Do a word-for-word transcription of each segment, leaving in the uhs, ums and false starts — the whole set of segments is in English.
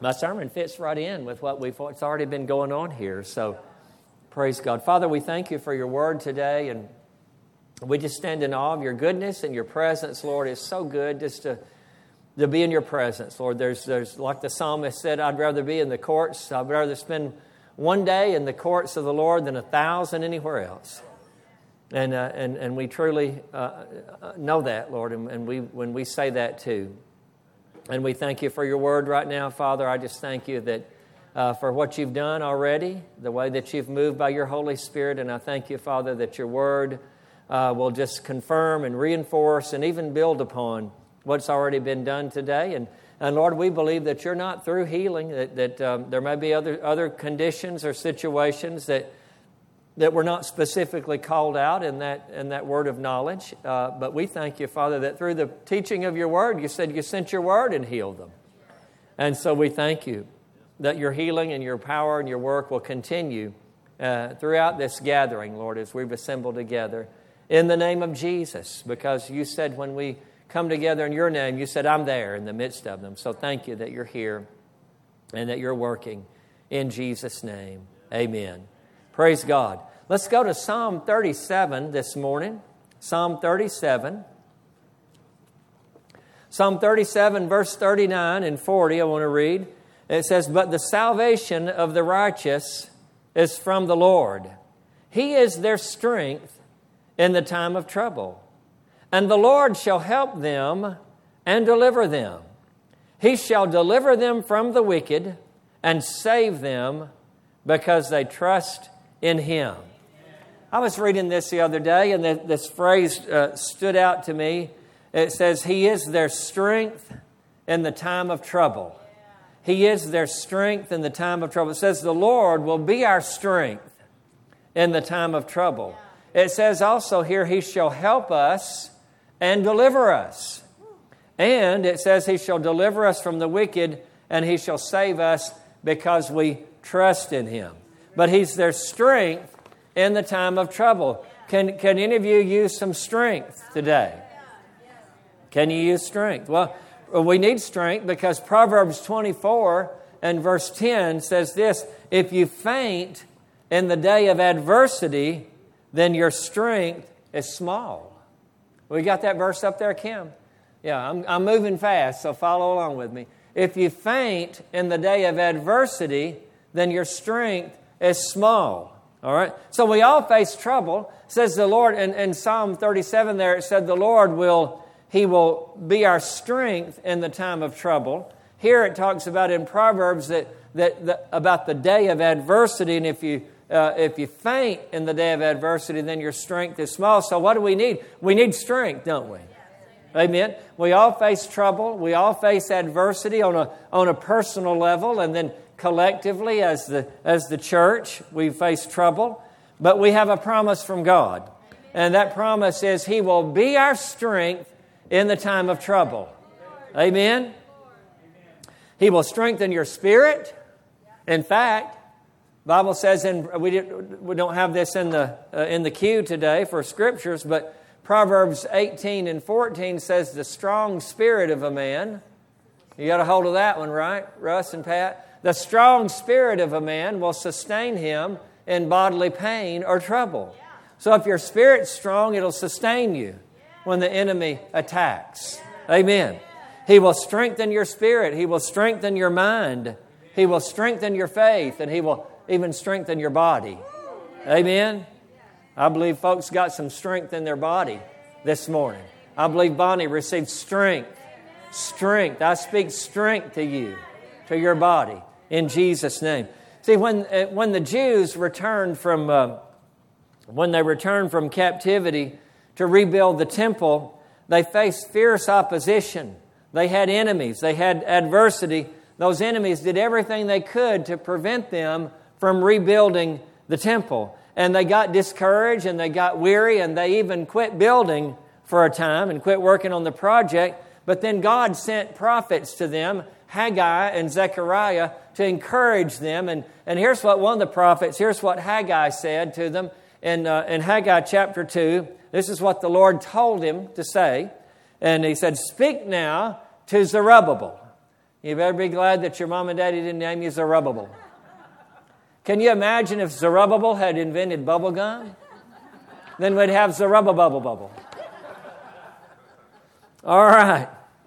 my sermon fits right in with what we've what's already been going on here. So, praise God. Father, we thank you for your word today, and we just stand in awe of your goodness and your presence, Lord. It's so good just to, to be in your presence, Lord. There's, there's like the psalmist said, I'd rather be in the courts. I'd rather spend one day in the courts of the Lord than a thousand anywhere else. And uh, and and we truly uh, know that, Lord, and, and we when we say that too. And we thank you for your word right now, Father. I just thank you that uh, for what you've done already, the way that you've moved by your Holy Spirit. And I thank you, Father, that your word uh, will just confirm and reinforce and even build upon what's already been done today. And, and Lord, we believe that you're not through healing, that, that um, there may be other, other conditions or situations that that were not specifically called out in that in that word of knowledge. Uh, but we thank you, Father, that through the teaching of your word, you said you sent your word and healed them. And so we thank you that your healing and your power and your work will continue uh, throughout this gathering, Lord, as we've assembled together in the name of Jesus. Because you said when we come together in your name, you said, I'm there in the midst of them. So thank you that you're here and that you're working in Jesus' name. Amen. Praise God. Let's go to Psalm thirty-seven this morning. Psalm thirty-seven. Psalm thirty-seven, verse thirty-nine and forty, I want to read. It says, but the salvation of the righteous is from the Lord. He is their strength in the time of trouble. And the Lord shall help them and deliver them. He shall deliver them from the wicked and save them because they trust in Him. I was reading this the other day, and this phrase uh, stood out to me. It says, He is their strength in the time of trouble. He is their strength in the time of trouble. It says, the Lord will be our strength in the time of trouble. It says also here, He shall help us and deliver us. And it says, He shall deliver us from the wicked, and He shall save us because we trust in Him. But He's their strength in the time of trouble. Can, can any of you use some strength today? Can you use strength? Well, we need strength because Proverbs twenty-four and verse ten says this, if you faint in the day of adversity, then your strength is small. We got that verse up there, Kim? Yeah, I'm, I'm moving fast, so follow along with me. If you faint in the day of adversity, then your strength is small. All right? So we all face trouble. It says the Lord, in, in Psalm thirty-seven there, it said the Lord will, He will be our strength in the time of trouble. Here it talks about in Proverbs that, that, that about the day of adversity, and if you uh, if you faint in the day of adversity, then your strength is small. So what do we need? We need strength, don't we? Amen. We all face trouble. We all face adversity on a on a personal level, and then collectively as the as the church, we face trouble. But we have a promise from God, and that promise is He will be our strength in the time of trouble. Amen. He will strengthen your spirit. In fact, the Bible says, and we didn't, we don't have this in the uh, in the queue today for scriptures, but Proverbs eighteen and fourteen says, the strong spirit of a man, you got a hold of that one, right, Russ and Pat? The strong spirit of a man will sustain him in bodily pain or trouble. So if your spirit's strong, it'll sustain you when the enemy attacks. Amen. He will strengthen your spirit. He will strengthen your mind. He will strengthen your faith, and He will even strengthen your body. Amen. I believe folks got some strength in their body this morning. I believe Bonnie received strength. Strength. I speak strength to you, to your body, in Jesus' name. See, when when the Jews returned from uh, when they returned from captivity to rebuild the temple, they faced fierce opposition. They had enemies. They had adversity. Those enemies did everything they could to prevent them from rebuilding the temple. And they got discouraged and they got weary and they even quit building for a time and quit working on the project. But then God sent prophets to them, Haggai and Zechariah, to encourage them. And, and here's what one of the prophets, here's what Haggai said to them in, uh, in Haggai chapter two. This is what the Lord told him to say. And he said, speak now to Zerubbabel. You better be glad that your mom and daddy didn't name you Zerubbabel. Can you imagine if Zerubbabel had invented bubble gum? Then we'd have Zerubbabel bubble bubble. All right.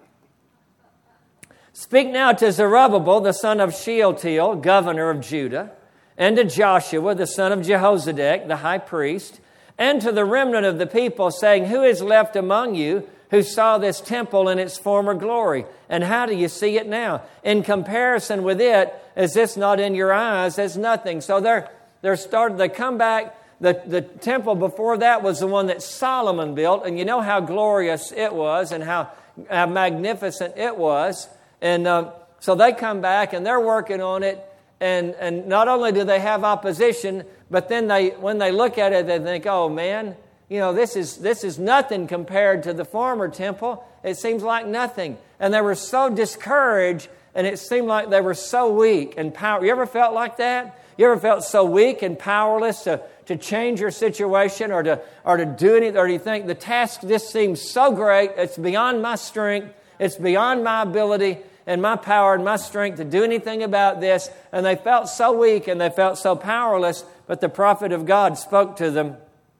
Speak now to Zerubbabel, the son of Shealtiel, governor of Judah, and to Joshua, the son of Jehozadak, the high priest, and to the remnant of the people, saying, who is left among you who saw this temple in its former glory? And how do you see it now? In comparison with it, is this not in your eyes as nothing? So they're, they're started, they come back. The, the temple before that was the one that Solomon built. And you know how glorious it was and how, how magnificent it was. And um, so they come back and they're working on it. And, and not only do they have opposition, but then they when they look at it, they think, oh man, you know, this is this is nothing compared to the former temple. It seems like nothing. And they were so discouraged, and it seemed like they were so weak and powerless. You ever felt like that? You ever felt so weak and powerless to, to change your situation or to or to do anything? Or do you think the task just seems so great, it's beyond my strength, it's beyond my ability and my power and my strength to do anything about this? And they felt so weak and they felt so powerless. But the prophet of God spoke to them.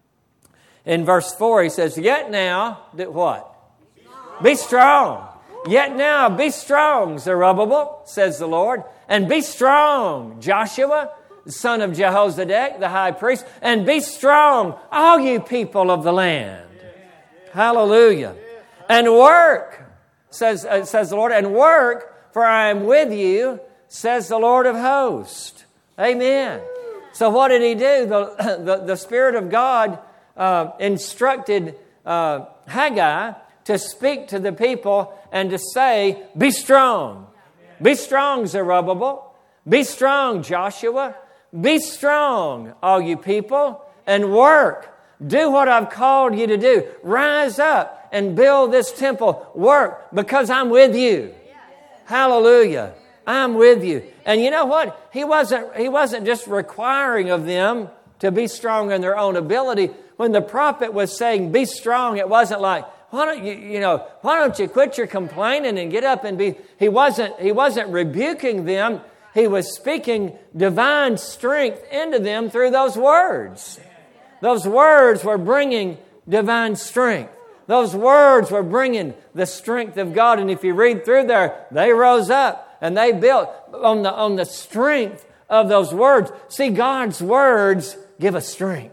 In verse four, he says, yet now, do what? Be strong. Yet now, be strong, Zerubbabel, says the Lord. And be strong, Joshua, the son of Jehozadak, the high priest. And be strong, all you people of the land. Hallelujah. And work, says, uh, says the Lord, and work, for I am with you, says the Lord of hosts. Amen. So what did he do? The, the, the Spirit of God uh, instructed uh, Haggai to speak to the people and to say, be strong. Be strong, Zerubbabel. Be strong, Joshua. Be strong, all you people, and work. Do what I've called you to do. Rise up and build this temple. Work, because I'm with you. Hallelujah. I'm with you. And you know what? He wasn't, he wasn't just requiring of them to be strong in their own ability. When the prophet was saying, be strong, it wasn't like, why don't you, you know, why don't you quit your complaining and get up and be, he wasn't, he wasn't rebuking them. He was speaking divine strength into them through those words. Those words were bringing divine strength. Those words were bringing the strength of God. And if you read through there, they rose up and they built on the, on the strength of those words. See, God's words give us strength.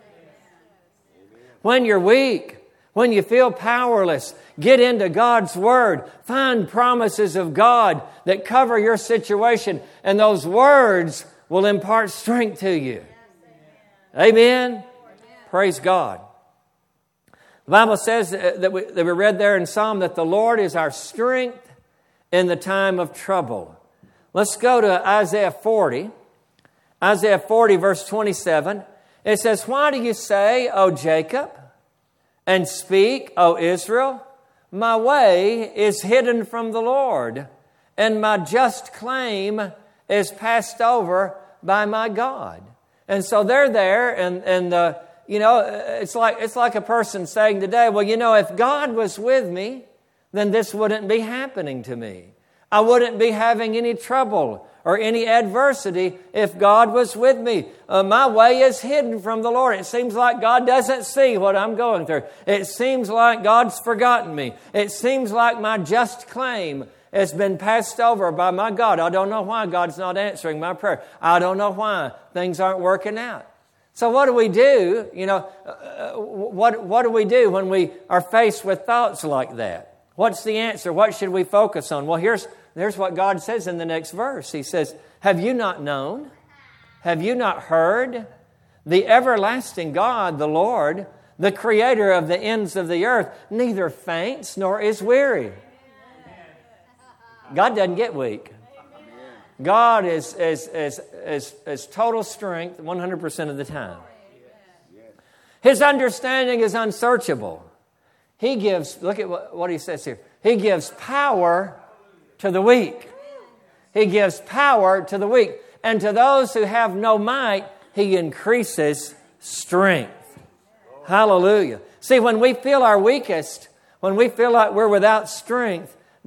When you're weak, when you feel powerless, get into God's Word. Find promises of God that cover your situation, and those words will impart strength to you. Amen? Amen. Praise God. The Bible says that we, that we read there in Psalm that the Lord is our strength in the time of trouble. Let's go to Isaiah forty. Isaiah forty, verse twenty-seven. It says, why do you say, O Jacob, and speak, O Israel, my way is hidden from the Lord, and my just claim is passed over by my God. And so they're there, and and uh, you know, it's like it's like a person saying today, well, you know, if God was with me, then this wouldn't be happening to me. I wouldn't be having any trouble or any adversity if God was with me. Uh, my way is hidden from the Lord. It seems like God doesn't see what I'm going through. It seems like God's forgotten me. It seems like my just claim has been passed over by my God. I don't know why God's not answering my prayer. I don't know why things aren't working out. So what do we do? You know, uh, what, what do we do when we are faced with thoughts like that? What's the answer? What should we focus on? Well, here's There's what God says in the next verse. He says, have you not known? Have you not heard? The everlasting God, the Lord, the creator of the ends of the earth, neither faints nor is weary. God doesn't get weak. God is, is, is, is, is total strength one hundred percent of the time. His understanding is unsearchable. He gives, look at what, what he says here. He gives power to the weak. He gives power to the weak. And to those who have no might, He increases strength. Hallelujah. See, when we feel our weakest, when we feel like we're without strength,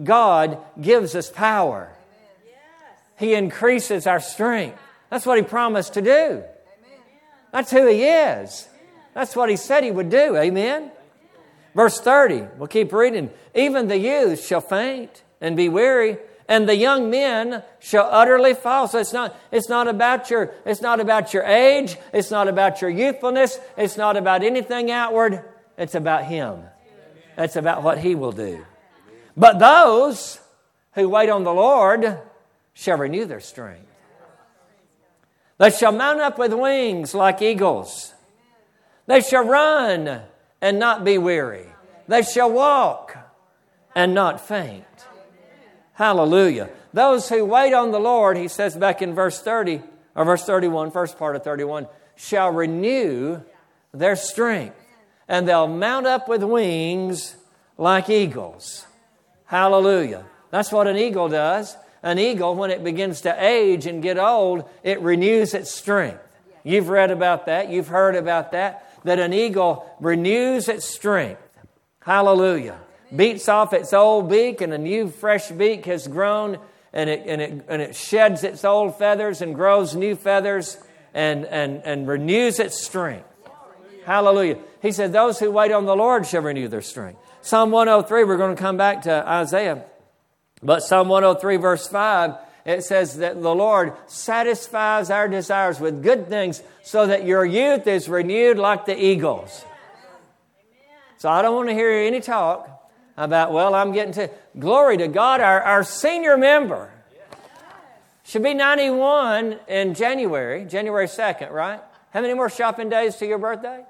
God gives us power. He increases our strength. That's what He promised to do. That's who He is. That's what He said He would do. Amen? Verse thirty, we'll keep reading. Even the youth shall faint and be weary, and the young men shall utterly fall. So it's not, it's not about your, it's not about your age. It's not about your youthfulness. It's not about anything outward. It's about Him. It's about what He will do. But those who wait on the Lord shall renew their strength. They shall mount up with wings like eagles. They shall run and not be weary. They shall walk and not faint. Hallelujah. Those who wait on the Lord, He says back in verse thirty, or verse thirty-one, first part of thirty-one, shall renew their strength. And they'll mount up with wings like eagles. Hallelujah. That's what an eagle does. An eagle, when it begins to age and get old, it renews its strength. You've read about that. You've heard about that. That an eagle renews its strength. Hallelujah. Beats off its old beak, and a new fresh beak has grown, and it and it and it sheds its old feathers and grows new feathers and, and, and renews its strength. Hallelujah. He said, those who wait on the Lord shall renew their strength. Psalm one oh three, we're going to come back to Isaiah. But Psalm one oh three, verse five, it says that the Lord satisfies our desires with good things so that your youth is renewed like the eagles. So I don't want to hear any talk about, well, I'm getting to... Glory to God, our, our senior member should be ninety-one in January, January second, right? How many more shopping days to your birthday?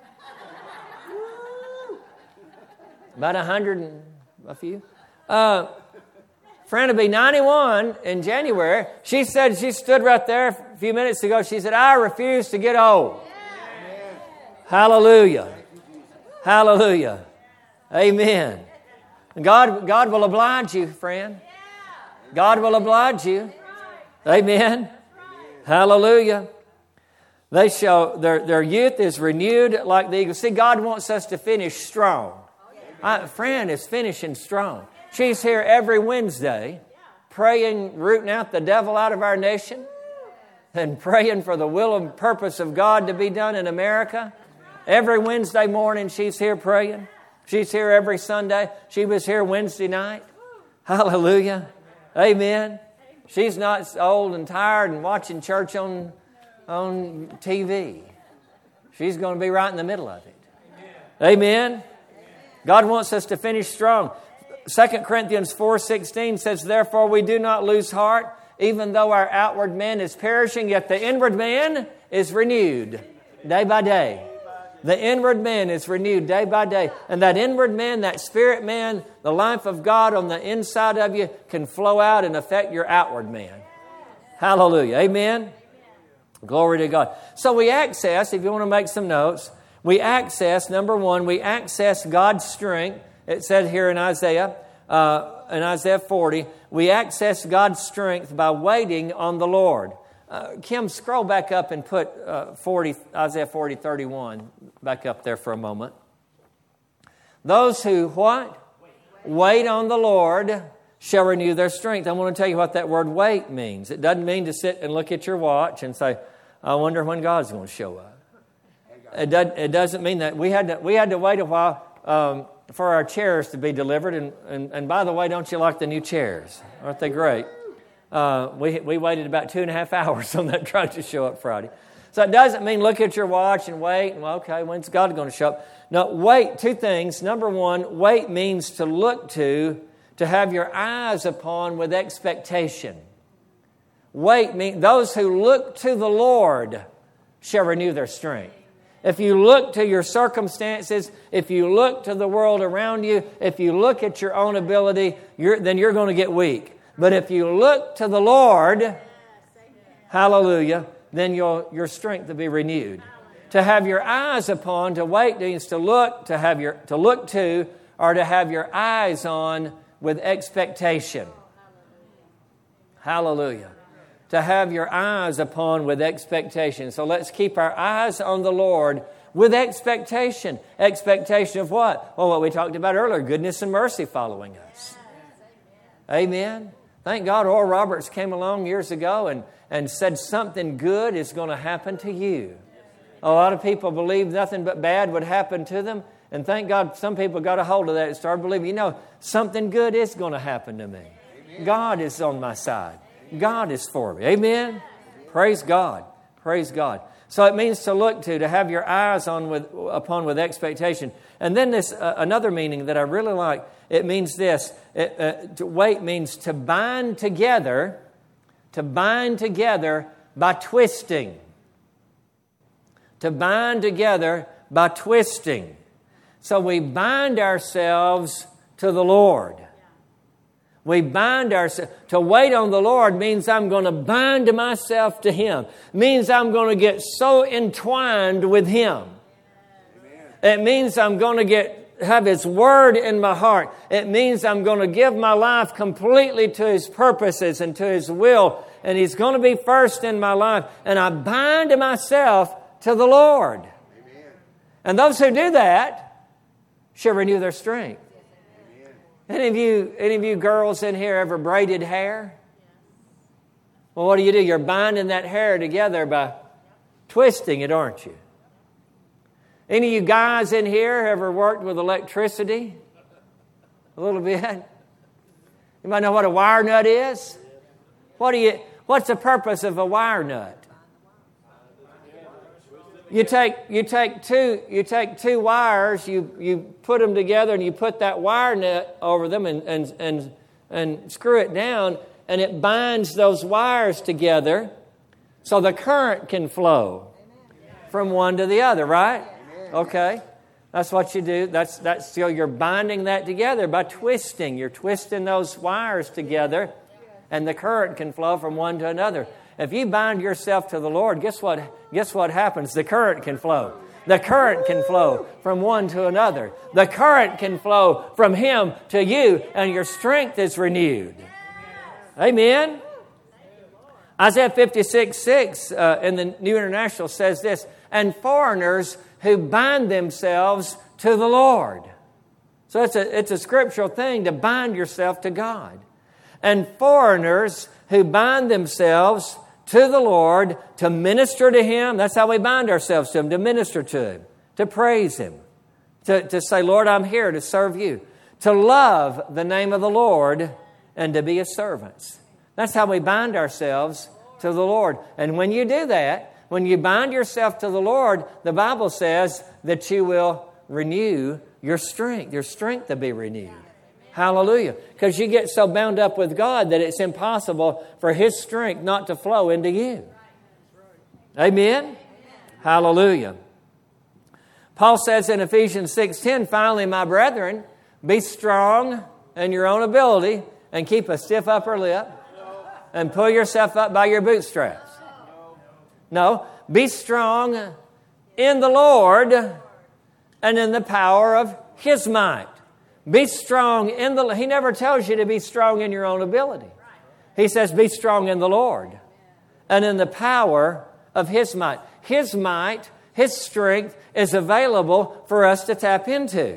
About a hundred and a few. Uh, friend will be ninety-one in January. She said, she stood right there a few minutes ago. She said, I refuse to get old. Amen. Hallelujah. Hallelujah. Amen. God, God will oblige you, friend. God will oblige you. Amen. Hallelujah. They shall, their, their youth is renewed like the eagle. See, God wants us to finish strong. My friend is finishing strong. She's here every Wednesday praying, rooting out the devil out of our nation and praying for the will and purpose of God to be done in America. Every Wednesday morning she's here praying. She's here every Sunday. She was here Wednesday night. Hallelujah. Amen. She's not old and tired and watching church on, on T V. She's going to be right in the middle of it. Amen. God wants us to finish strong. Second Corinthians four sixteen says, therefore we do not lose heart, even though our outward man is perishing, yet the inward man is renewed day by day. The inward man is renewed day by day. And that inward man, that spirit man, the life of God on the inside of you can flow out and affect your outward man. Hallelujah. Amen. Glory to God. So we access, if you want to make some notes, we access, number one, we access God's strength. It said here in Isaiah, uh, in Isaiah forty, we access God's strength by waiting on the Lord. Uh, Kim, scroll back up and put uh, forty, Isaiah forty, thirty-one back up there for a moment. Those who, what? Wait. Wait on the Lord shall renew their strength. I want to tell you what that word wait means. It doesn't mean to sit and look at your watch and say, I wonder when God's going to show up. It, does, it doesn't mean that. We had to, we had to wait a while um, for our chairs to be delivered. And, and, and by the way, don't you like the new chairs? Aren't they great? Uh, we we waited about two and a half hours on that truck to show up Friday. So it doesn't mean look at your watch and wait. And, well, okay, when's God going to show up? No, wait, two things. Number one, wait means to look to, to have your eyes upon with expectation. Wait means those who look to the Lord shall renew their strength. If you look to your circumstances, if you look to the world around you, if you look at your own ability, you're, then you're going to get weak. But if you look to the Lord, hallelujah, then your, your strength will be renewed. To have your eyes upon, to wait means to look, to have your to look to, or to have your eyes on with expectation. Hallelujah. To have your eyes upon with expectation. So let's keep our eyes on the Lord with expectation. Expectation of what? Well, what we talked about earlier, goodness and mercy following us. Amen. Thank God Oral Roberts came along years ago and, and said something good is going to happen to you. A lot of people believed nothing but bad would happen to them. And thank God some people got a hold of that and started believing, you know, something good is going to happen to me. Amen. God is on my side. God is for me. Amen. Praise God. Praise God. So it means to look to, to have your eyes on with, upon with expectation. And then this uh, another meaning that I really like. It means this. It, uh, to wait means to bind together, to bind together by twisting. To bind together by twisting. So we bind ourselves to the Lord. We bind ourselves. To wait on the Lord means I'm going to bind myself to Him. Means I'm going to get so entwined with Him. Amen. It means I'm going to get have His Word in my heart. It means I'm going to give my life completely to His purposes and to His will. And He's going to be first in my life. And I bind myself to the Lord. Amen. And those who do that shall renew their strength. Any of you, any of you girls in here ever braided hair? Well, what do you do? You're binding that hair together by twisting it, aren't you? Any of you guys in here ever worked with electricity? A little bit. You might know what a wire nut is. What do you? What's the purpose of a wire nut? You take you take two you take two wires, you, you put them together, and you put that wire nut over them and, and and and screw it down, and it binds those wires together so the current can flow from one to the other, right? Okay. That's what you do. That's that's still you're binding that together by twisting. You're twisting those wires together, and the current can flow from one to another. If you bind yourself to the Lord, guess what? Guess what happens? The current can flow. The current can flow from one to another. The current can flow from Him to you, and your strength is renewed. Amen. Isaiah fifty-six six uh, in the New International says this, and foreigners who bind themselves to the Lord. So it's a, it's a scriptural thing to bind yourself to God. And foreigners who bind themselves to the Lord to minister to Him. That's how we bind ourselves to Him, to minister to Him, to praise Him, to, to say, Lord, I'm here to serve You, to love the name of the Lord, and to be His servants. That's how we bind ourselves to the Lord. And when you do that, when you bind yourself to the Lord, the Bible says that you will renew your strength, your strength to be renewed. Hallelujah. Because you get so bound up with God that it's impossible for His strength not to flow into you. Amen? Hallelujah. Paul says in Ephesians six ten, finally, my brethren, be strong in your own ability and keep a stiff upper lip and pull yourself up by your bootstraps. No, be strong in the Lord and in the power of His might. Be strong in the... He never tells you to be strong in your own ability. He says be strong in the Lord and in the power of His might. His might, His strength is available for us to tap into.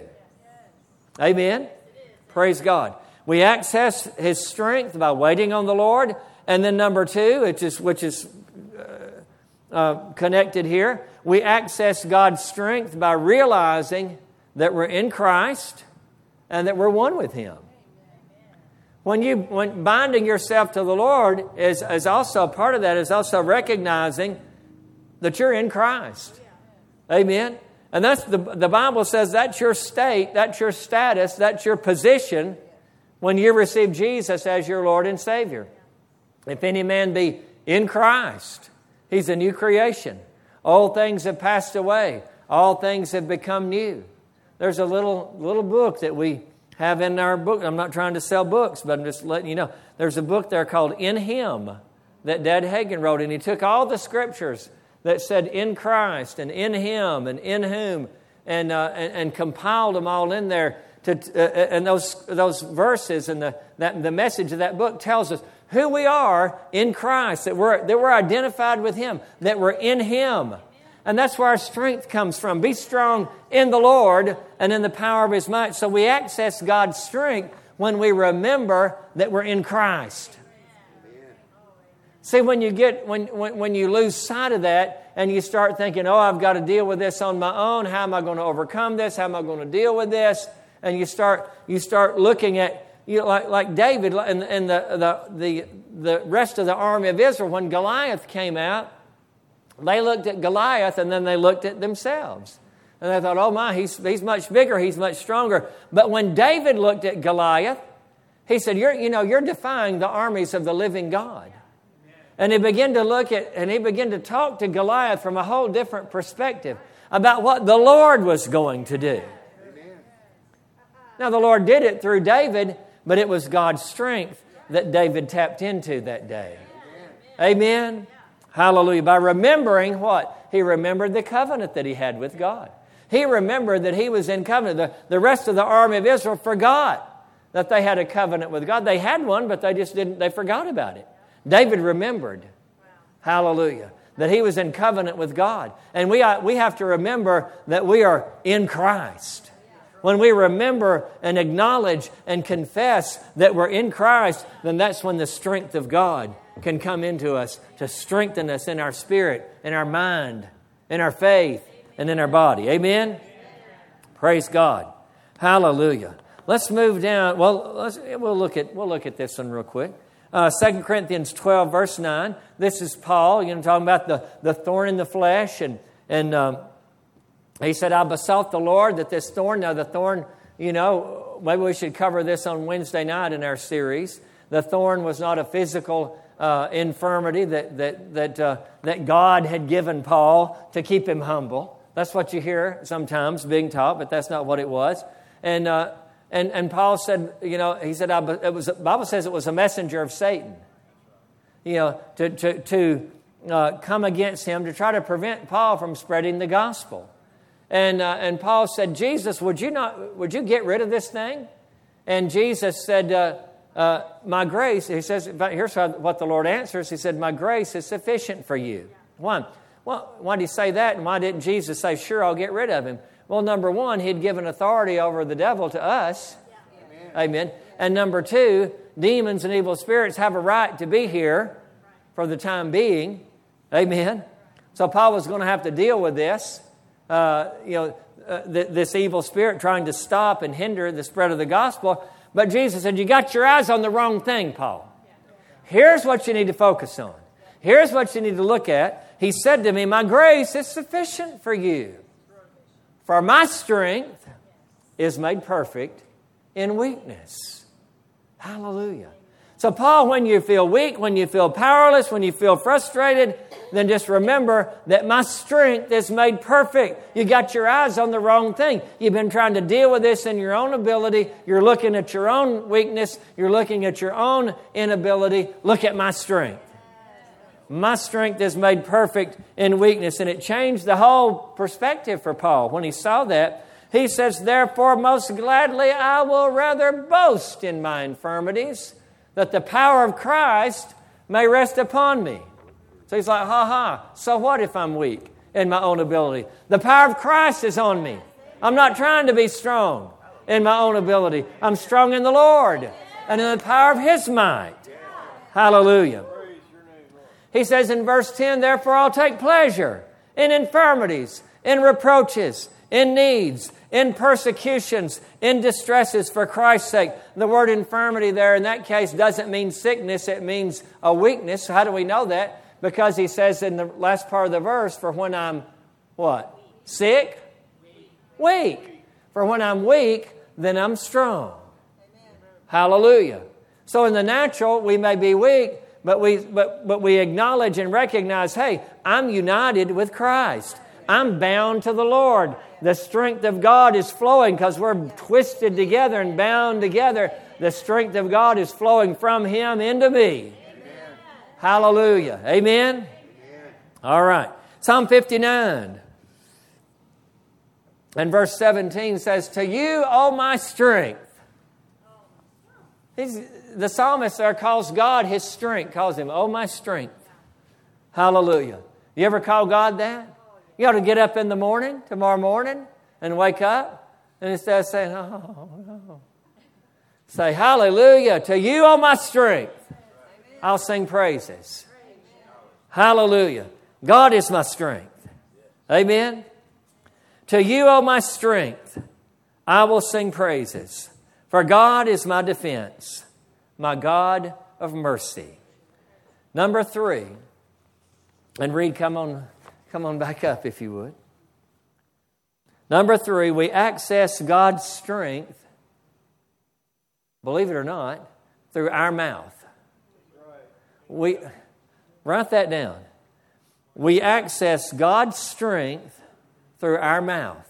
Amen? Praise God. We access His strength by waiting on the Lord. And then number two, which is, which is uh, uh, connected here, we access God's strength by realizing that we're in Christ and that we're one with Him. When you when binding yourself to the Lord is, is also part of that is also recognizing that you're in Christ. Amen. And that's the the Bible says that's your state, that's your status, that's your position when you receive Jesus as your Lord and Savior. If any man be in Christ, he's a new creation. Old things have passed away. All things have become new. There's a little little book that we have in our book. I'm not trying to sell books, but I'm just letting you know. There's a book there called In Him that Dad Hagin wrote. And he took all the scriptures that said in Christ and in Him and in whom and uh, and, and compiled them all in there. To, uh, and those those verses and the that the message of that book tells us who we are in Christ, that we're that we're identified with Him, that we're in Him. And that's where our strength comes from. Be strong in the Lord and in the power of His might. So we access God's strength when we remember that we're in Christ. See, when you get when, when when you lose sight of that and you start thinking, oh, I've got to deal with this on my own. How am I going to overcome this? How am I going to deal with this? And you start you start looking at, you know, like like David and, and the, the the the rest of the army of Israel. When Goliath came out, they looked at Goliath and then they looked at themselves. And they thought, oh my, he's he's much bigger, he's much stronger. But when David looked at Goliath, he said, You're you know, you're defying the armies of the living God. And he began to look at, and he began to talk to Goliath from a whole different perspective about what the Lord was going to do. Amen. Now, the Lord did it through David, but it was God's strength that David tapped into that day. Amen. Amen. Hallelujah. By remembering what? He remembered the covenant that he had with God. He remembered that he was in covenant. The, the rest of the army of Israel forgot that they had a covenant with God. They had one, but they just didn't, they forgot about it. David remembered, wow. Hallelujah, that he was in covenant with God. And we are, we have to remember that we are in Christ. When we remember and acknowledge and confess that we're in Christ, then that's when the strength of God can come into us to strengthen us in our spirit, in our mind, in our faith, and in our body. Amen? Amen. Praise God. Hallelujah. Let's move down. Well, let's, we'll look at we'll look at this one real quick. Uh, Second Corinthians twelve, verse nine. This is Paul, you know, talking about the, the thorn in the flesh. And, and um, he said, I besought the Lord that this thorn, now the thorn, you know, maybe we should cover this on Wednesday night in our series. The thorn was not a physical uh, infirmity that, that, that, uh, that God had given Paul to keep him humble. That's what you hear sometimes being taught, but that's not what it was. And uh And and Paul said, you know, he said, I, it was. The Bible says it was a messenger of Satan, you know, to to to uh, come against him to try to prevent Paul from spreading the gospel. And uh, and Paul said, Jesus, would you not? Would you get rid of this thing? And Jesus said, uh, uh, my grace. He says, here's what the Lord answers. He said, my grace is sufficient for you. One, well, why did he say that? And why didn't Jesus say, sure, I'll get rid of him? Well, number one, he'd given authority over the devil to us. Amen. Amen. And number two, demons and evil spirits have a right to be here for the time being. Amen. So Paul was going to have to deal with this, uh, you know, uh, th- this evil spirit trying to stop and hinder the spread of the gospel. But Jesus said, you got your eyes on the wrong thing, Paul. Here's what you need to focus on. Here's what you need to look at. He said to me, my grace is sufficient for you. For my strength is made perfect in weakness. Hallelujah. So Paul, when you feel weak, when you feel powerless, when you feel frustrated, then just remember that my strength is made perfect. You got your eyes on the wrong thing. You've been trying to deal with this in your own ability. You're looking at your own weakness. You're looking at your own inability. Look at my strength. My strength is made perfect in weakness. And it changed the whole perspective for Paul. When he saw that, he says, therefore, most gladly I will rather boast in my infirmities, that the power of Christ may rest upon me. So he's like, ha ha, so what if I'm weak in my own ability? The power of Christ is on me. I'm not trying to be strong in my own ability. I'm strong in the Lord and in the power of His might. Hallelujah. He says in verse ten, therefore I'll take pleasure in infirmities, in reproaches, in needs, in persecutions, in distresses for Christ's sake. The word infirmity there in that case doesn't mean sickness, it means a weakness. How do we know that? Because he says in the last part of the verse, for when I'm what? Sick? Weak. For when I'm weak, then I'm strong. Amen. Hallelujah. So in the natural, we may be weak, but we but but we acknowledge and recognize, hey, I'm united with Christ. I'm bound to the Lord. The strength of God is flowing because we're twisted together and bound together. The strength of God is flowing from Him into me. Amen. Hallelujah. Amen? Amen. All right. Psalm fifty-nine and verse seventeen says, to you, O my strength. He's, the psalmist there calls God his strength, calls Him, oh my strength. Hallelujah. You ever call God that? You ought to get up in the morning, tomorrow morning, and wake up, and instead of saying, oh, no, Say, hallelujah, to you, O my strength, I'll sing praises. Hallelujah. God is my strength. Amen. To you, O my strength, I will sing praises. For God is my defense, my God of mercy. Number three. And Reed, come on, come on back up if you would. Number three, we access God's strength, believe it or not, through our mouth. We write that down. We access God's strength through our mouth.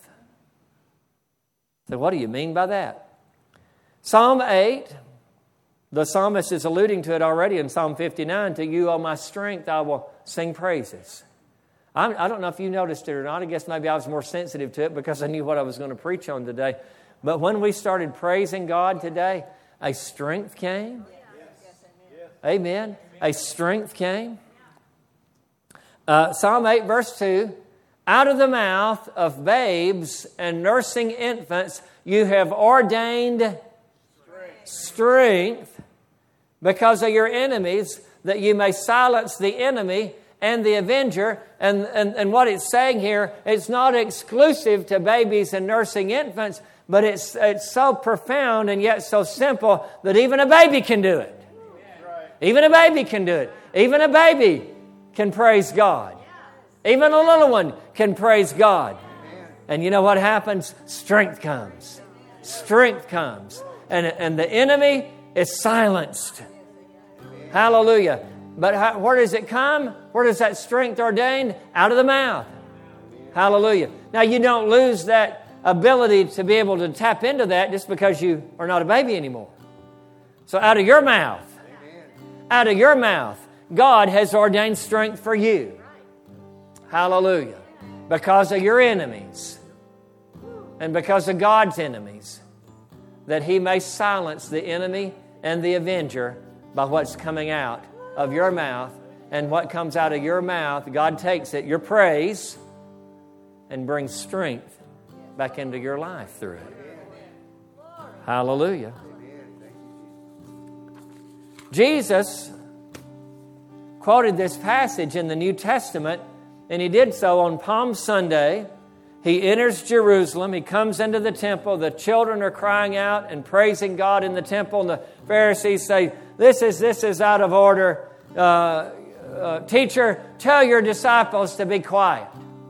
So what do you mean by that? Psalm eight, the psalmist is alluding to it already in Psalm fifty-nine. To you, O my strength, I will sing praises. I'm, I don't know if you noticed it or not. I guess maybe I was more sensitive to it because I knew what I was going to preach on today. But when we started praising God today, a strength came. Yes. Amen. A strength came. Uh, Psalm eight, verse two. Out of the mouth of babes and nursing infants, you have ordained strength. strength because of your enemies, that you may silence the enemy and the avenger. And, and, and what it's saying here, it's not exclusive to babies and nursing infants, but it's, it's so profound and yet so simple that even a baby can do it. Even a baby can do it. Even a baby can praise God. Even a little one can praise God. And you know what happens? Strength comes. Strength comes. And, and the enemy is silenced. Hallelujah. But how, where does it come? Where does that strength ordained? Out of the mouth. Hallelujah. Now you don't lose that ability to be able to tap into that just because you are not a baby anymore. So out of your mouth, out of your mouth, God has ordained strength for you. Hallelujah. Because of your enemies and because of God's enemies, that He may silence the enemy and the avenger by what's coming out of your mouth. And what comes out of your mouth, God takes it, your praise, and brings strength back into your life through it. Hallelujah. Jesus quoted this passage in the New Testament, and He did so on Palm Sunday. He enters Jerusalem. He comes into the temple. The children are crying out and praising God in the temple. And the Pharisees say, this is, this is out of order. Uh, uh, teacher, tell your disciples to be quiet.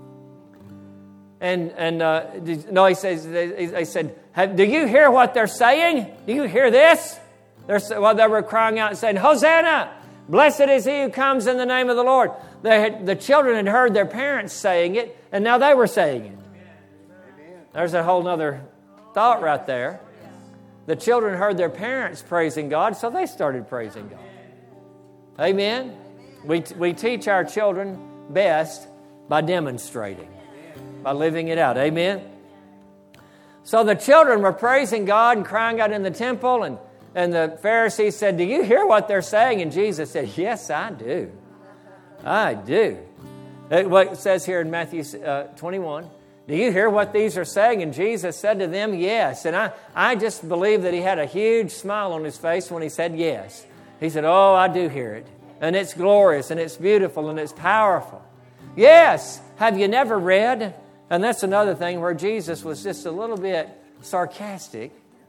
And, and uh, no, he says, they, they said, do you hear what they're saying? Do you hear this? They're, well, they were crying out and saying, Hosanna! Blessed is he who comes in the name of the Lord. They had, the children had heard their parents saying it, and now they were saying it. There's a whole other thought right there. The children heard their parents praising God, so they started praising God. Amen? We, we teach our children best by demonstrating, by living it out. Amen? So the children were praising God and crying out in the temple, and And the Pharisees said, do you hear what they're saying? And Jesus said, yes, I do. I do. What it says here in Matthew uh, twenty-one, do you hear what these are saying? And Jesus said to them, yes. And I, I just believe that He had a huge smile on His face when He said yes. He said, oh, I do hear it. And it's glorious, and it's beautiful, and it's powerful. Yes. Have you never read? And that's another thing where Jesus was just a little bit sarcastic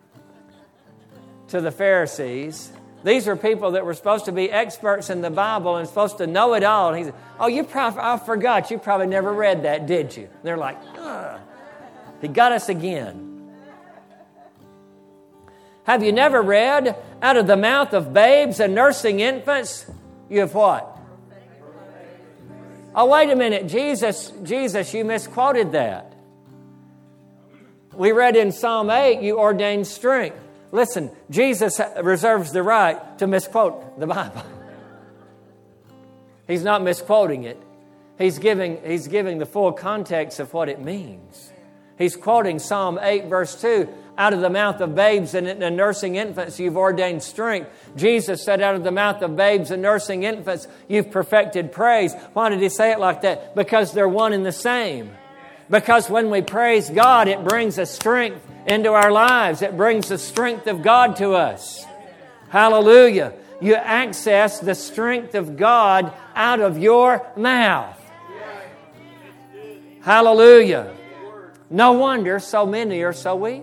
to the Pharisees. These are people that were supposed to be experts in the Bible and supposed to know it all. And he said, oh, you probably, I forgot. You probably never read that, did you? And they're like, ugh. He got us again. Have you never read, out of the mouth of babes and nursing infants, you have what? Oh, wait a minute. Jesus, Jesus, you misquoted that. We read in Psalm eight, you ordained strength. Listen, Jesus reserves the right to misquote the Bible. He's not misquoting it. He's giving, he's giving the full context of what it means. He's quoting Psalm eight, verse two. Out of the mouth of babes and, and nursing infants, you've ordained strength. Jesus said, out of the mouth of babes and nursing infants, you've perfected praise. Why did He say it like that? Because they're one and the same. Because when we praise God, it brings a strength into our lives. It brings the strength of God to us. Hallelujah. You access the strength of God out of your mouth. Hallelujah. No wonder so many are so weak.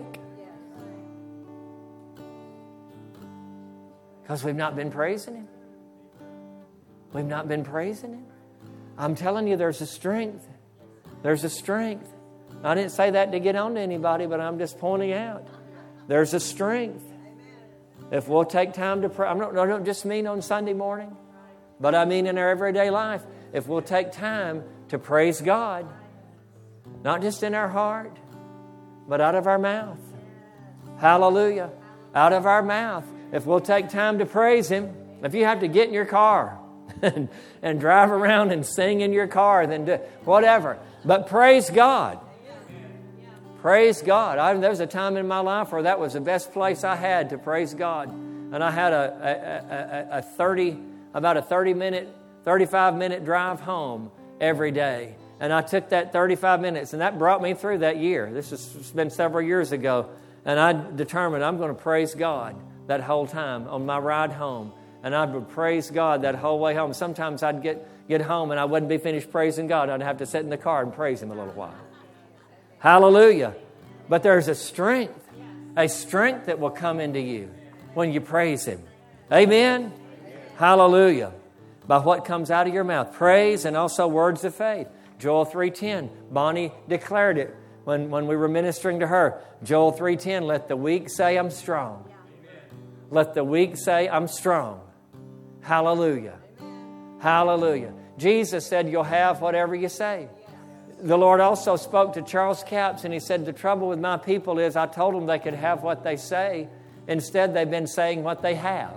Because we've not been praising Him. We've not been praising Him. I'm telling you, there's a strength. There's a strength. I didn't say that to get on to anybody, but I'm just pointing out. There's a strength. If we'll take time to pray, I don't, I don't just mean on Sunday morning, but I mean in our everyday life. If we'll take time to praise God, not just in our heart, but out of our mouth. Hallelujah. Out of our mouth. If we'll take time to praise Him, if you have to get in your car and, and drive around and sing in your car, then do whatever. But praise God. Praise God. I, there was a time in my life where that was the best place I had to praise God. And I had a, a, a, a thirty, about a thirty minute, thirty-five minute drive home every day. And I took that thirty-five minutes, and that brought me through that year. This has been several years ago. And I determined I'm going to praise God that whole time on my ride home. And I would praise God that whole way home. Sometimes I'd get, get home and I wouldn't be finished praising God. I'd have to sit in the car and praise Him a little while. Hallelujah. But there's a strength, a strength that will come into you when you praise Him. Amen? Hallelujah. By what comes out of your mouth. Praise and also words of faith. Joel three ten. Bonnie declared it when, when we were ministering to her. Joel three ten. Let the weak say, I'm strong. Let the weak say, I'm strong. Hallelujah. Hallelujah. Jesus said, you'll have whatever you say. The Lord also spoke to Charles Capps, and He said, the trouble with my people is I told them they could have what they say. Instead, they've been saying what they have.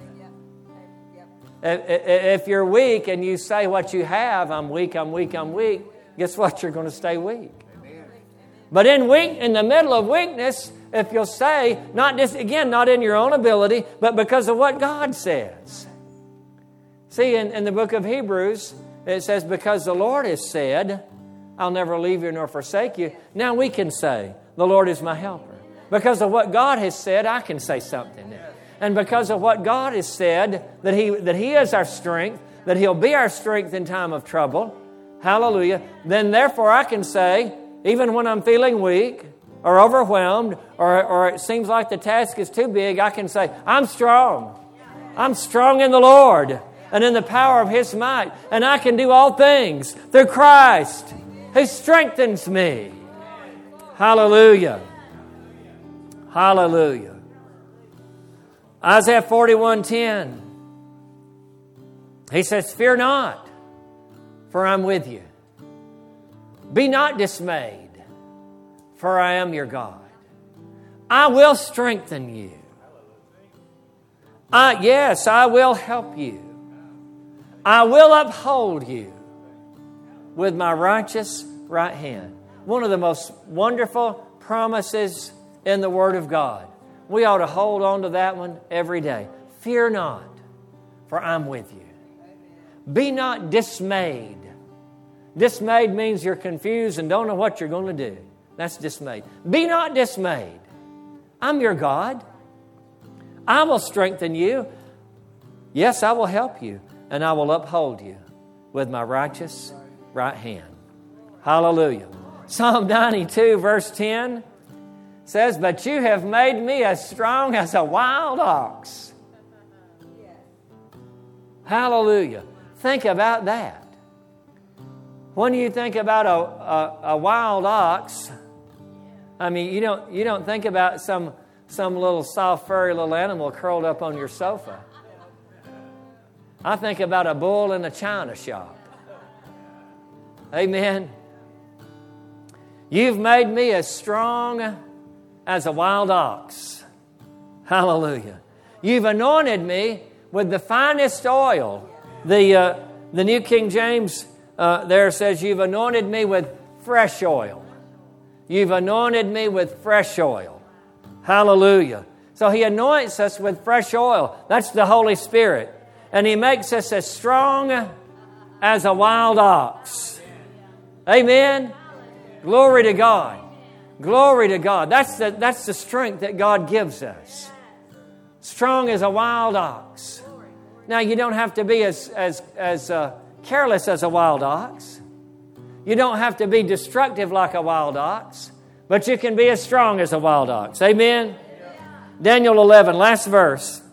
If you're weak and you say what you have, I'm weak, I'm weak, I'm weak, guess what? You're going to stay weak. But in weak, in the middle of weakness, if you'll say, not just, again, not in your own ability, but because of what God says. See, in, in the book of Hebrews, it says, because the Lord has said, I'll never leave you nor forsake you. Now we can say, the Lord is my helper. Because of what God has said, I can say something. And because of what God has said, that He, that He is our strength, that He'll be our strength in time of trouble, hallelujah, then therefore I can say, even when I'm feeling weak or overwhelmed or, or it seems like the task is too big, I can say, I'm strong. I'm strong in the Lord and in the power of His might. And I can do all things through Christ who strengthens me. Hallelujah. Hallelujah. Isaiah forty-one ten. He says, fear not, for I'm with you. Be not dismayed, for I am your God. I will strengthen you. I, yes, I will help you. I will uphold you with my righteous right hand. One of the most wonderful promises in the Word of God. We ought to hold on to that one every day. Fear not, for I'm with you. Be not dismayed. Dismayed means you're confused and don't know what you're going to do. That's dismayed. Be not dismayed. I'm your God. I will strengthen you. Yes, I will help you, and I will uphold you with my righteous right hand. Hallelujah. Psalm ninety-two, verse ten says, but you have made me as strong as a wild ox. Hallelujah. Think about that. When you think about a, a, a wild ox, I mean, you don't you don't think about some some little soft, furry little animal curled up on your sofa. I think about a bull in a china shop. Amen. You've made me as strong as a wild ox. Hallelujah. You've anointed me with the finest oil. The uh, the New King James uh, there says, you've anointed me with fresh oil. You've anointed me with fresh oil. Hallelujah. So He anoints us with fresh oil. That's the Holy Spirit. And He makes us as strong as a wild ox. Amen. Glory to God. Glory to God. That's the, that's the strength that God gives us. Strong as a wild ox. Now, you don't have to be as, as, as uh, careless as a wild ox. You don't have to be destructive like a wild ox. But you can be as strong as a wild ox. Amen? Daniel eleven, last verse.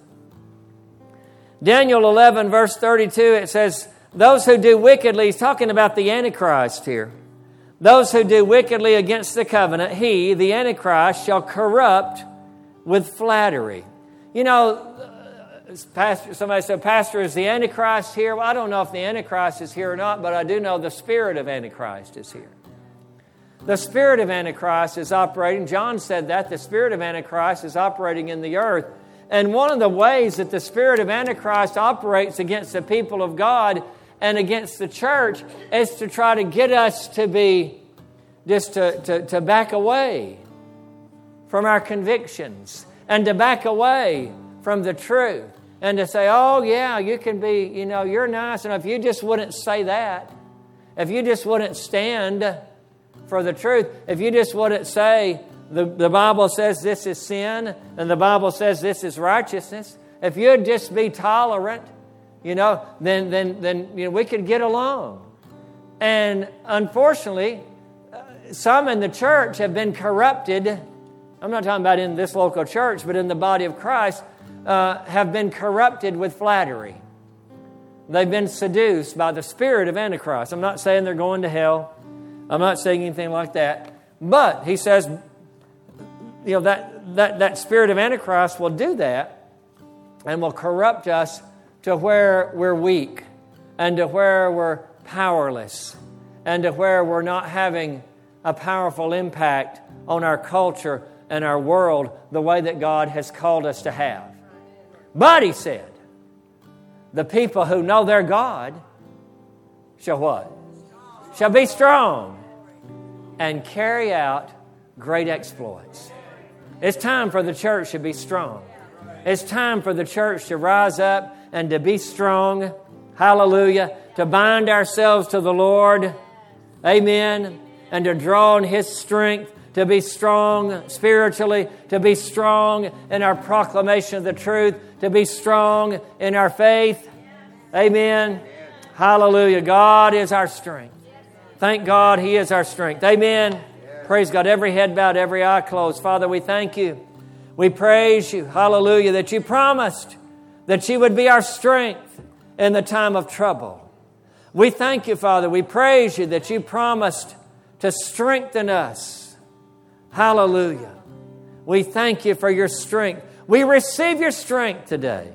Daniel eleven, verse thirty-two, it says, those who do wickedly, he's talking about the Antichrist here. Those who do wickedly against the covenant, he, the Antichrist, shall corrupt with flattery. You know, Pastor, somebody said, Pastor, is the Antichrist here? Well, I don't know if the Antichrist is here or not, but I do know the spirit of Antichrist is here. The spirit of Antichrist is operating. John said that. The spirit of Antichrist is operating in the earth. And one of the ways that the spirit of Antichrist operates against the people of God and against the church is to try to get us to be, just to, to, to back away from our convictions and to back away from the truth and to say, oh yeah, you can be, you know, you're nice. And if you just wouldn't say that, if you just wouldn't stand for the truth, if you just wouldn't say, the, the Bible says this is sin and the Bible says this is righteousness, if you'd just be tolerant, you know, then then then you know we could get along. And unfortunately, some in the church have been corrupted. I'm not talking about in this local church, but in the body of Christ, uh, have been corrupted with flattery. They've been seduced by the spirit of Antichrist. I'm not saying they're going to hell. I'm not saying anything like that. But he says, you know, that, that, that spirit of Antichrist will do that and will corrupt us to where we're weak and to where we're powerless and to where we're not having a powerful impact on our culture and our world the way that God has called us to have. But he said, the people who know their God shall what? Shall be strong and carry out great exploits. It's time for the church to be strong. It's time for the church to rise up and to be strong. Hallelujah. To bind ourselves to the Lord. Amen. And to draw on His strength. To be strong spiritually. To be strong in our proclamation of the truth. To be strong in our faith. Amen. Hallelujah. God is our strength. Thank God He is our strength. Amen. Praise God. Every head bowed, every eye closed. Father, we thank You. We praise You. Hallelujah. That You promised that You would be our strength in the time of trouble. We thank You, Father. We praise You that You promised to strengthen us. Hallelujah. We thank You for Your strength. We receive Your strength today.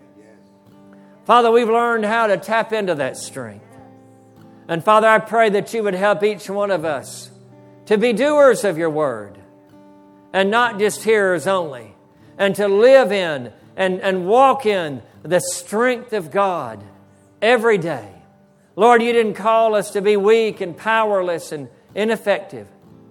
Father, we've learned how to tap into that strength. And Father, I pray that You would help each one of us to be doers of Your word and not just hearers only, and to live in and, and walk in the strength of God every day. Lord, You didn't call us to be weak and powerless and ineffective,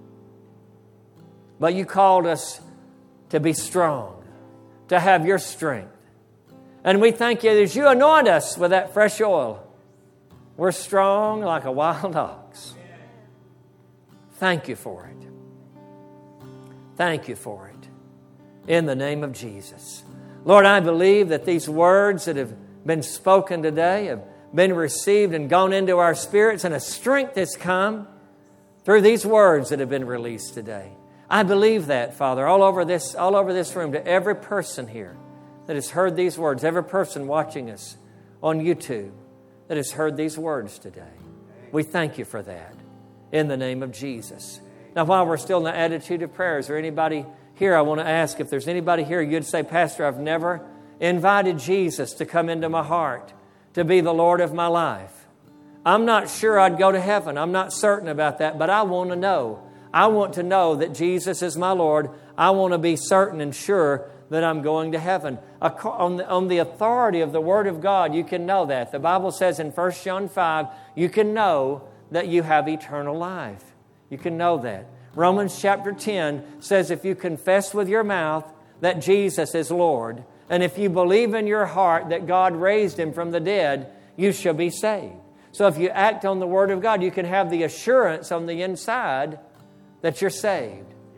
but You called us to be strong, to have Your strength. And we thank You that You anoint us with that fresh oil. We're strong like a wild ox. Thank You for it. Thank You for it. In the name of Jesus. Lord, I believe that these words that have been spoken today have been received and gone into our spirits, and a strength has come through these words that have been released today. I believe that, Father, all over this, all over this room, to every person here that has heard these words, every person watching us on YouTube that has heard these words today. We thank You for that in the name of Jesus. Now, while we're still in the attitude of prayer, is there anybody here? I want to ask if there's anybody here, you'd say, Pastor, I've never invited Jesus to come into my heart to be the Lord of my life. I'm not sure I'd go to heaven. I'm not certain about that, but I want to know. I want to know that Jesus is my Lord. I want to be certain and sure that I'm going to heaven. On the, on the authority of the Word of God, you can know that. The Bible says in First John five, you can know that you have eternal life. You can know that. Romans chapter ten says if you confess with your mouth that Jesus is Lord, and if you believe in your heart that God raised Him from the dead, you shall be saved. So if you act on the Word of God, you can have the assurance on the inside that you're saved.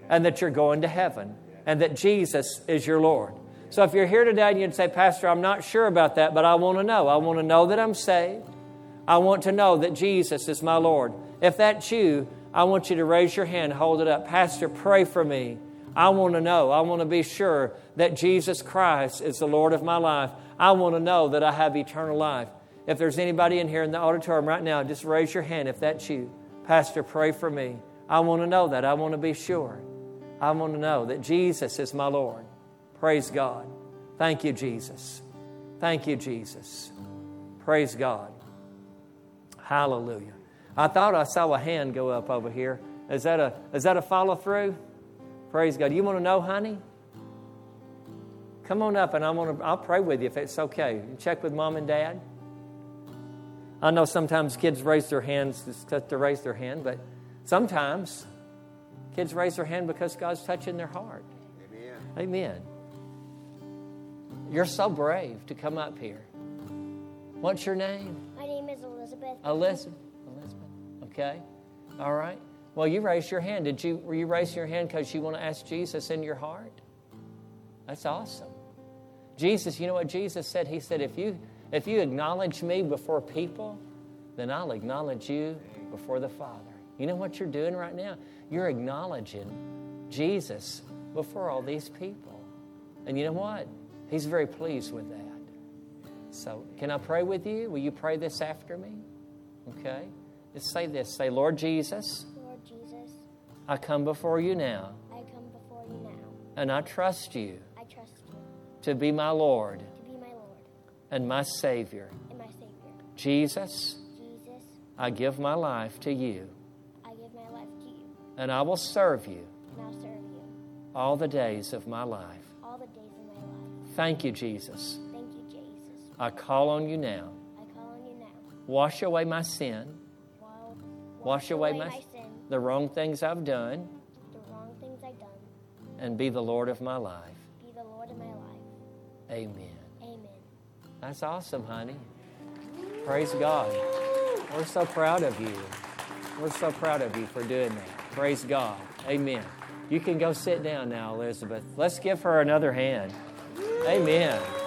and that you're going to heaven and that Jesus is your Lord. So if you're here today and you'd say, Pastor, I'm not sure about that, but I want to know. I want to know that I'm saved. I want to know that Jesus is my Lord. If that's you, I want you to raise your hand, hold it up. Pastor, pray for me. I want to know. I want to be sure that Jesus Christ is the Lord of my life. I want to know that I have eternal life. If there's anybody in here in the auditorium right now, just raise your hand if that's you. Pastor, pray for me. I want to know that. I want to be sure. I want to know that Jesus is my Lord. Praise God. Thank you, Jesus. Thank you, Jesus. Praise God. Hallelujah. I thought I saw a hand go up over here. Is that a, is that a follow through? Praise God. You want to know, honey? Come on up and I want to, I'll pray with you if it's okay. Check with mom and dad. I know sometimes kids raise their hands just to raise their hand, but sometimes kids raise their hand because God's touching their heart. Amen. Amen. You're so brave to come up here. What's your name? My name is Elizabeth. Elizabeth. Elizabeth. Okay. All right. Well, you raised your hand. Did you? Were you raising your hand because you want to ask Jesus in your heart? That's awesome. Jesus, you know what Jesus said? He said, if you if you acknowledge me before people, then I'll acknowledge you before the Father. You know what you're doing right now? You're acknowledging Jesus before all these people. And you know what? He's very pleased with that. So, can I pray with you? Will you pray this after me? Okay. Just say this. Say, Lord Jesus. Lord Jesus. I come before you now. I come before you now. And I trust you. I trust you. To be my Lord. To be my Lord. And my Savior. And my Savior. Jesus. Jesus. I give my life to you. I give my life to you. And I will serve you. And I'll serve you. All the days of my life. All the days of my life. Thank you, Jesus. Thank you, Jesus. I call on you now. I call on you now. Wash away my sin. Wash, Wash away, away my, my sin. the wrong things I've done. The wrong things I've done. And be the Lord of my life. Be the Lord of my life. Amen. Amen. That's awesome, honey. Praise God. We're so proud of you. We're so proud of you for doing that. Praise God. Amen. You can go sit down now, Elizabeth. Let's give her another hand. Amen.